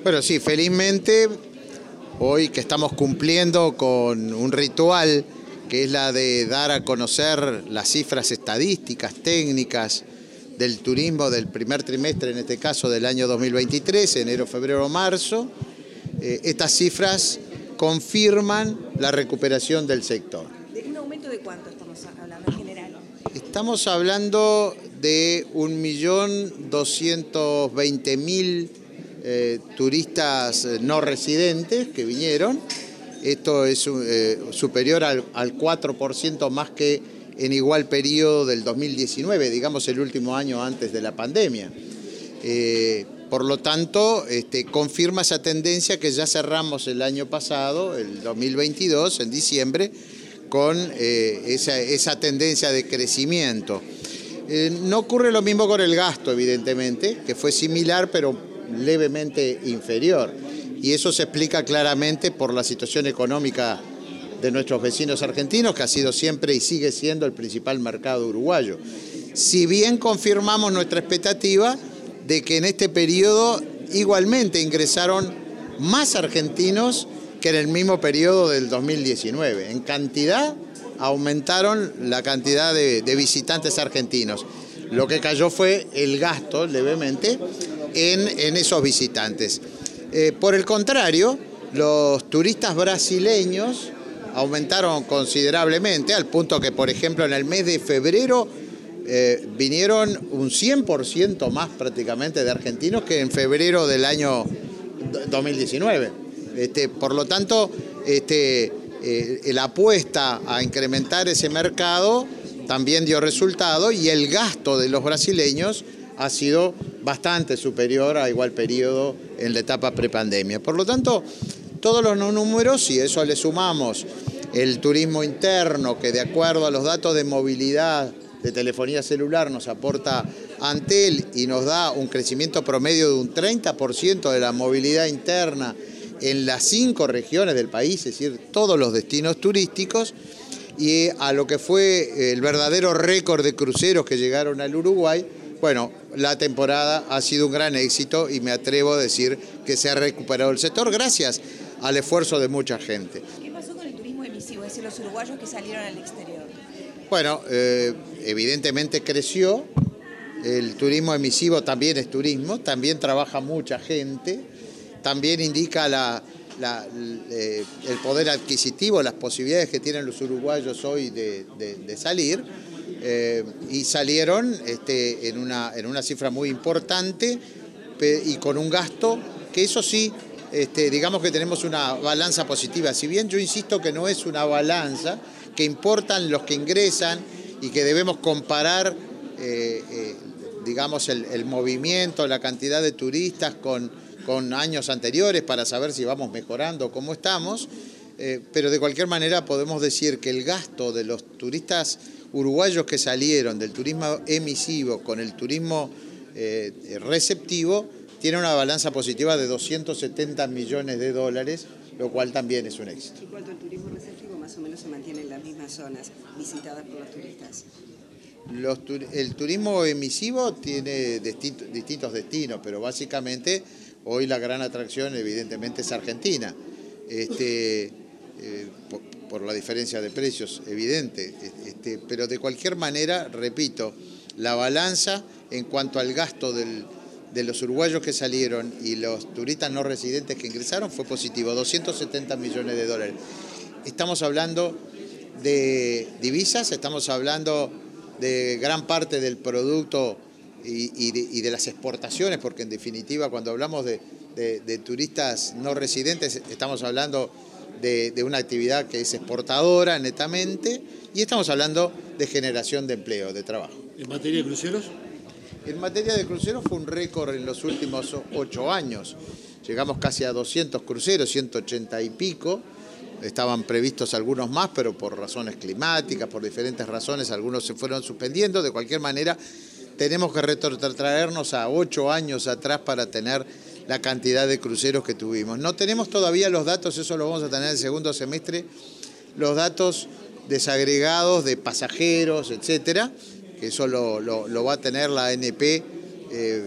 Bueno, sí, felizmente hoy que estamos cumpliendo con un ritual que es la de dar a conocer las cifras estadísticas, técnicas del turismo del primer trimestre, en este caso del año 2023, enero, febrero, marzo, estas cifras confirman la recuperación del sector. ¿De un aumento de cuánto estamos hablando en general? Estamos hablando de 1.220.000 turistas no residentes que vinieron. Esto es superior al 4% más que en igual periodo del 2019, digamos el último año antes de la pandemia. Por lo tanto, confirma esa tendencia que ya cerramos el año pasado, el 2022, en diciembre, con esa tendencia de crecimiento. No ocurre lo mismo con el gasto, evidentemente, que fue similar pero levemente inferior. Y eso se explica claramente por la situación económica de nuestros vecinos argentinos, que ha sido siempre y sigue siendo el principal mercado uruguayo. Si bien confirmamos nuestra expectativa de que en este periodo igualmente ingresaron más argentinos que en el mismo periodo del 2019. En cantidad aumentaron la cantidad de visitantes argentinos. Lo que cayó fue el gasto levemente en esos visitantes. Por el contrario, los turistas brasileños aumentaron considerablemente, al punto que, por ejemplo, en el mes de febrero vinieron un 100% más prácticamente de argentinos que en febrero del año 2019. Por lo tanto, la apuesta a incrementar ese mercado también dio resultado y el gasto de los brasileños ha sido bastante superior a igual periodo en la etapa prepandemia. Por lo tanto, todos los números, si a eso le sumamos el turismo interno, que de acuerdo a los datos de movilidad de telefonía celular nos aporta Antel y nos da un crecimiento promedio de un 30% de la movilidad interna en las 5 regiones del país, es decir, todos los destinos turísticos, y a lo que fue el verdadero récord de cruceros que llegaron al Uruguay. Bueno, la temporada ha sido un gran éxito y me atrevo a decir que se ha recuperado el sector gracias al esfuerzo de mucha gente. ¿Qué pasó con el turismo emisivo, es decir, los uruguayos que salieron al exterior? Bueno, evidentemente creció. El turismo emisivo también es turismo, también trabaja mucha gente, también indica el poder adquisitivo, las posibilidades que tienen los uruguayos hoy de salir. Y salieron en una cifra muy importante y con un gasto que eso sí, digamos que tenemos una balanza positiva. Si bien yo insisto que no es una balanza, que importan los que ingresan y que debemos comparar, digamos, el movimiento, la cantidad de turistas con años anteriores para saber si vamos mejorando o cómo estamos, pero de cualquier manera podemos decir que el gasto de los turistas uruguayos que salieron del turismo emisivo con el turismo receptivo tiene una balanza positiva de 270 millones de dólares, lo cual también es un éxito. En cuanto al turismo receptivo, más o menos se mantiene en las mismas zonas visitadas por los turistas. El turismo emisivo tiene distintos destinos, pero básicamente hoy la gran atracción evidentemente es Argentina. Por la diferencia de precios, evidente, pero de cualquier manera, repito, la balanza en cuanto al gasto de los uruguayos que salieron y los turistas no residentes que ingresaron fue positivo, 270 millones de dólares. Estamos hablando de divisas, estamos hablando de gran parte del producto y de las exportaciones, porque en definitiva cuando hablamos de turistas no residentes estamos hablando de una actividad que es exportadora netamente y estamos hablando de generación de empleo, de trabajo. ¿En materia de cruceros? En materia de cruceros fue un récord en los últimos 8 años. Llegamos casi a 200 cruceros, 180 y pico. Estaban previstos algunos más, pero por razones climáticas, por diferentes razones, algunos se fueron suspendiendo. De cualquier manera, tenemos que retrotraernos a 8 años atrás para tener la cantidad de cruceros que tuvimos. No tenemos todavía los datos, eso lo vamos a tener en el segundo semestre, los datos desagregados de pasajeros, etcétera, que eso lo va a tener la ANP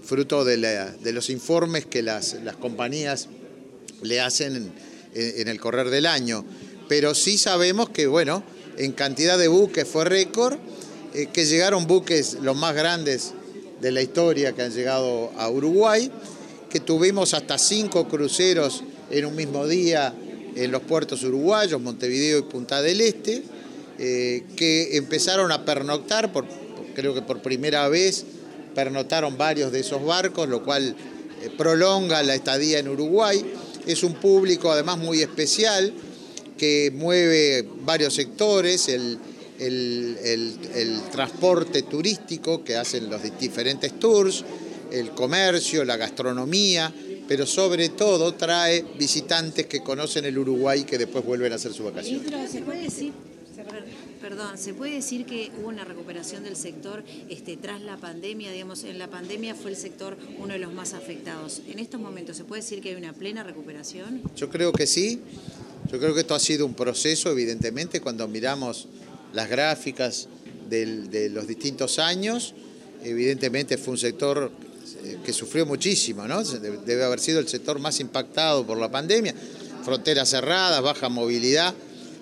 fruto de los informes que las compañías le hacen en el correr del año. Pero sí sabemos que, bueno, en cantidad de buques fue récord, que llegaron buques los más grandes de la historia que han llegado a Uruguay, que tuvimos hasta 5 cruceros en un mismo día en los puertos uruguayos, Montevideo y Punta del Este, que empezaron a pernoctar, creo que por primera vez pernoctaron varios de esos barcos, lo cual prolonga la estadía en Uruguay. Es un público además muy especial que mueve varios sectores, el transporte turístico que hacen los diferentes tours, el comercio, la gastronomía, pero sobre todo trae visitantes que conocen el Uruguay y que después vuelven a hacer su vacación. ¿Se puede decir, ¿se puede decir que hubo una recuperación del sector tras la pandemia? Digamos, en la pandemia fue el sector uno de los más afectados. ¿En estos momentos se puede decir que hay una plena recuperación? Yo creo que sí. Yo creo que esto ha sido un proceso, evidentemente, cuando miramos las gráficas de los distintos años, evidentemente fue un sector que sufrió muchísimo, ¿no? Debe haber sido el sector más impactado por la pandemia, fronteras cerradas, baja movilidad,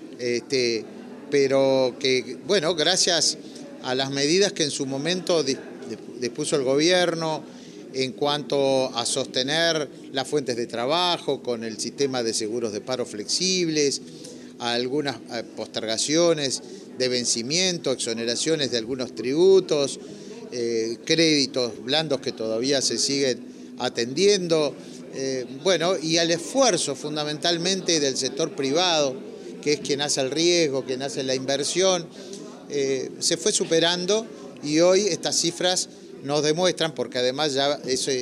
pero que, bueno, gracias a las medidas que en su momento dispuso el gobierno en cuanto a sostener las fuentes de trabajo con el sistema de seguros de paro flexibles, a algunas postergaciones de vencimiento, exoneraciones de algunos tributos, créditos blandos que todavía se siguen atendiendo, bueno, y al esfuerzo fundamentalmente del sector privado, que es quien hace el riesgo, quien hace la inversión, se fue superando y hoy estas cifras nos demuestran, porque además ya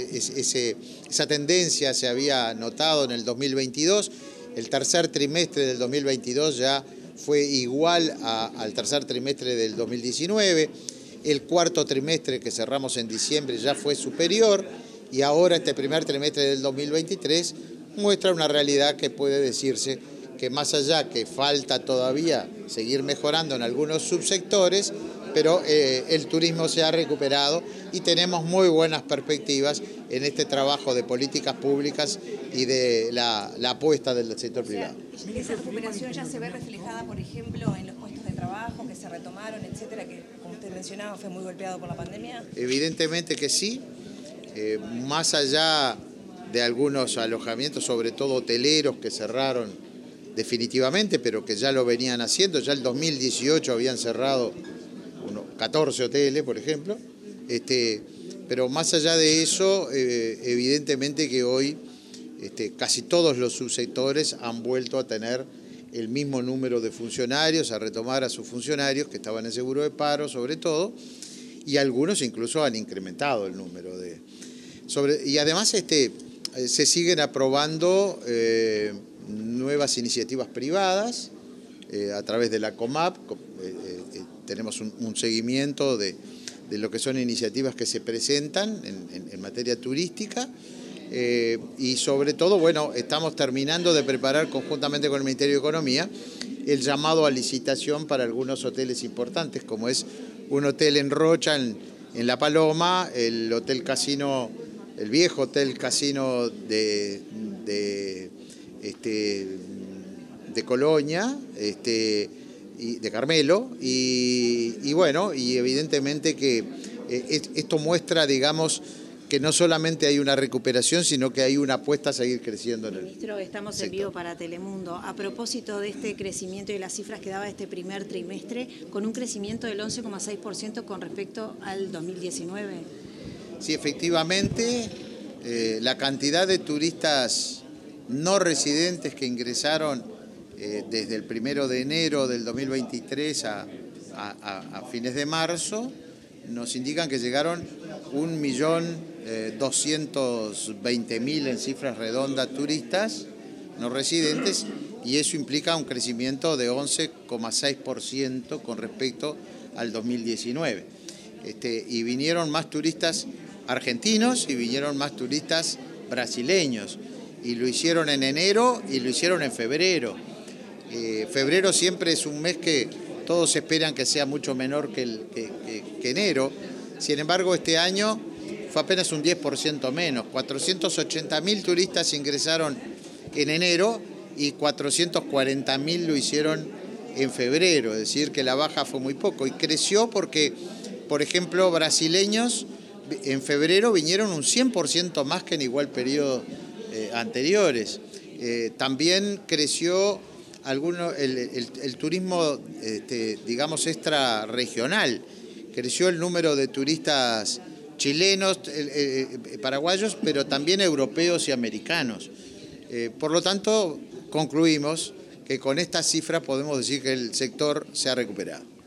esa tendencia se había notado en el 2022, el tercer trimestre del 2022 ya fue igual al tercer trimestre del 2019, el cuarto trimestre que cerramos en diciembre ya fue superior y ahora este primer trimestre del 2023 muestra una realidad que puede decirse que más allá que falta todavía seguir mejorando en algunos subsectores, pero el turismo se ha recuperado y tenemos muy buenas perspectivas en este trabajo de políticas públicas y de la apuesta del sector privado. ¿Esa recuperación ya se ve reflejada, por ejemplo, en los puestos de trabajo que se retomaron, etcétera, que, como usted mencionaba, fue muy golpeado por la pandemia? Evidentemente que sí, más allá de algunos alojamientos, sobre todo hoteleros, que cerraron definitivamente, pero que ya lo venían haciendo, ya el 2018 habían cerrado 14 hoteles, por ejemplo, pero más allá de eso, evidentemente que hoy casi todos los subsectores han vuelto a tener el mismo número de funcionarios, a retomar a sus funcionarios que estaban en seguro de paro sobre todo, y algunos incluso han incrementado el número y además se siguen aprobando nuevas iniciativas privadas a través de la COMAP. Tenemos un seguimiento de lo que son iniciativas que se presentan en materia turística y sobre todo, bueno, estamos terminando de preparar conjuntamente con el Ministerio de Economía el llamado a licitación para algunos hoteles importantes, como es un hotel en Rocha, en La Paloma, el Hotel Casino, el viejo Hotel Casino de Colonia, y de Carmelo, y bueno, y evidentemente que esto muestra, digamos, que no solamente hay una recuperación, sino que hay una apuesta a seguir creciendo en el Ministro, estamos sector. En vivo para Telemundo. A propósito de este crecimiento y de las cifras que daba este primer trimestre, con un crecimiento del 11,6% con respecto al 2019. Sí, efectivamente, la cantidad de turistas no residentes que ingresaron desde el 1 de enero del 2023 a fines de marzo nos indican que llegaron 1.220.000 en cifras redondas turistas no residentes, y eso implica un crecimiento de 11,6% con respecto al 2019. Y vinieron más turistas argentinos y vinieron más turistas brasileños, y lo hicieron en enero y lo hicieron en febrero. Febrero siempre es un mes que todos esperan que sea mucho menor que enero. Sin embargo, este año fue apenas un 10% menos. 480.000 turistas ingresaron en enero y 440.000 lo hicieron en febrero, es decir, que la baja fue muy poco. Y creció porque, por ejemplo, brasileños en febrero vinieron un 100% más que en igual periodo anteriores. También creció el turismo, digamos, extrarregional. Creció el número de turistas chilenos, paraguayos, pero también europeos y americanos. Por lo tanto, concluimos que con estas cifras podemos decir que el sector se ha recuperado.